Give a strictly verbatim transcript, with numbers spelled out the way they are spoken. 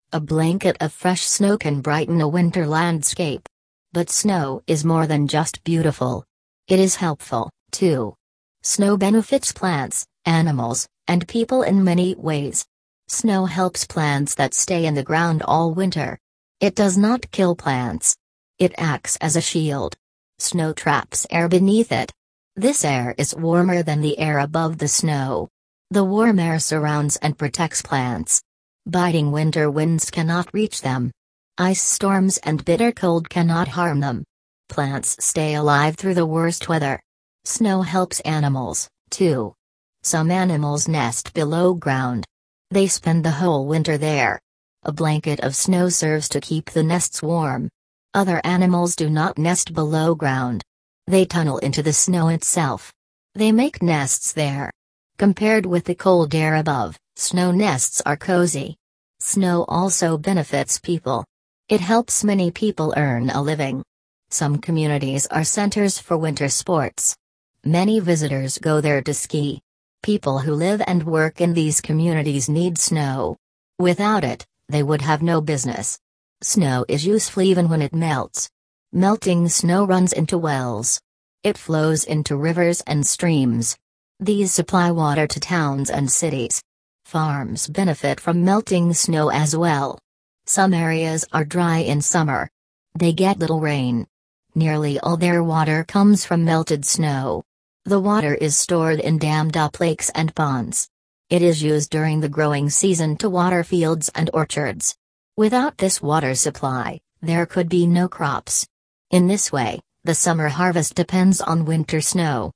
A blanket of fresh snow can brighten a winter landscape. But snow is more than just beautiful. It is helpful, too. Snow benefits plants, animals, and people in many ways. Snow helps plants that stay in the ground all winter. It does not kill plants. It acts as a shield. Snow traps air beneath it. This air is warmer than the air above the snow. The warm air surrounds and protects plants. Biting winter winds cannot reach them. Ice storms and bitter cold cannot harm them. Plants stay alive through the worst weather. Snow helps animals, too. Some animals nest below ground. They spend the whole winter there. A blanket of snow serves to keep the nests warm. Other animals do not nest below ground. They tunnel into the snow itself. They make nests there. Compared with the cold air above, snow nests are cozy. Snow also benefits people. It helps many people earn a living. Some communities are centers for winter sports. Many visitors go there to ski. People who live and work in these communities need snow. Without it, they would have no business. Snow is useful even when it melts. Melting snow runs into wells. It flows into rivers and streams. These supply water to towns and cities. Farms benefit from melting snow as well. Some areas are dry in summer. They get little rain. Nearly all their water comes from melted snow. The water is stored in dammed-up lakes and ponds. It is used during the growing season to water fields and orchards. Without this water supply, there could be no crops. In this way, the summer harvest depends on winter snow.